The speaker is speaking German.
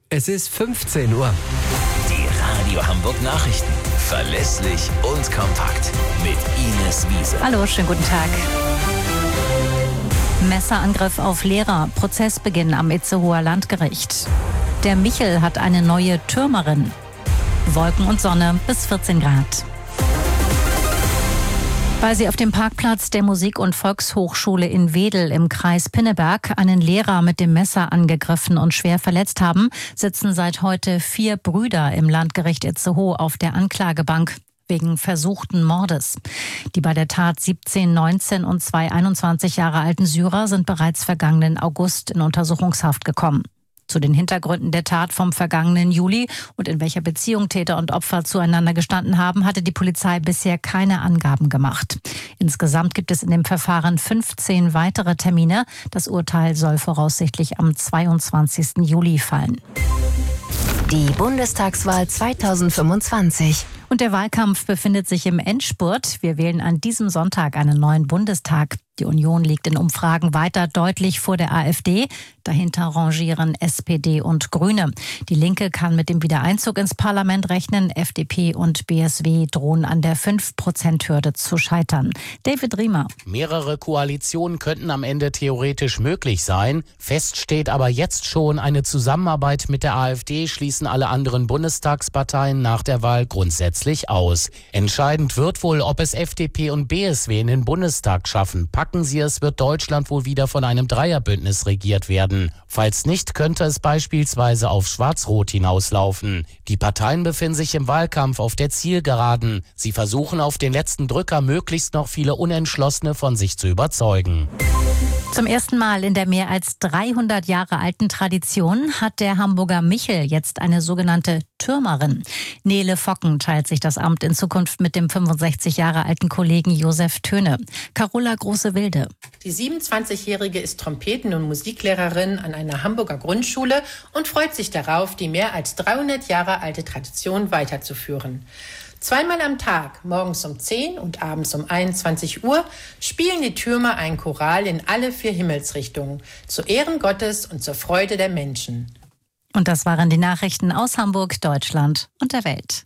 Es ist 15 Uhr. Die Radio Hamburg Nachrichten. Verlässlich und kompakt. Mit Ines Wiese. Hallo, schönen guten Tag. Messerangriff auf Lehrer. Prozessbeginn am Itzehoer Landgericht. Der Michel hat eine neue Türmerin. Wolken und Sonne bis 14 Grad. Weil sie auf dem Parkplatz der Musik- und Volkshochschule in Wedel im Kreis Pinneberg einen Lehrer mit dem Messer angegriffen und schwer verletzt haben, sitzen seit heute 4 Brüder im Landgericht Itzehoe auf der Anklagebank wegen versuchten Mordes. Die bei der Tat 17, 19 und 2 21 Jahre alten Syrer sind bereits vergangenen August in Untersuchungshaft gekommen. Zu den Hintergründen der Tat vom vergangenen Juli und in welcher Beziehung Täter und Opfer zueinander gestanden haben, hatte die Polizei bisher keine Angaben gemacht. Insgesamt gibt es in dem Verfahren 15 weitere Termine. Das Urteil soll voraussichtlich am 22. Juli fallen. Die Bundestagswahl 2025. Und der Wahlkampf befindet sich im Endspurt. Wir wählen an diesem Sonntag einen neuen Bundestag. Die Union liegt in Umfragen weiter deutlich vor der AfD. Dahinter rangieren SPD und Grüne. Die Linke kann mit dem Wiedereinzug ins Parlament rechnen. FDP und BSW drohen an der 5%-Hürde zu scheitern. David Riemer. Mehrere Koalitionen könnten am Ende theoretisch möglich sein. Fest steht aber jetzt schon, eine Zusammenarbeit mit der AfD schließen alle anderen Bundestagsparteien nach der Wahl grundsätzlich aus. Entscheidend wird wohl, ob es FDP und BSW in den Bundestag schaffen. Packen sie es, wird Deutschland wohl wieder von einem Dreierbündnis regiert werden. Falls nicht, könnte es beispielsweise auf Schwarz-Rot hinauslaufen. Die Parteien befinden sich im Wahlkampf auf der Zielgeraden. Sie versuchen auf den letzten Drücker möglichst noch viele Unentschlossene von sich zu überzeugen. Zum ersten Mal in der mehr als 300 Jahre alten Tradition hat der Hamburger Michel jetzt eine sogenannte Türmerin. Nele Focken teilt sich das Amt in Zukunft mit dem 65 Jahre alten Kollegen Josef Töne. Carola Große-Wilde. Die 27-Jährige ist Trompeten- und Musiklehrerin an einer Hamburger Grundschule und freut sich darauf, die mehr als 300 Jahre alte Tradition weiterzuführen. Zweimal am Tag, morgens um 10 und abends um 21 Uhr, spielen die Türmer ein Choral in alle 4 Himmelsrichtungen, zu Ehren Gottes und zur Freude der Menschen. Und das waren die Nachrichten aus Hamburg, Deutschland und der Welt.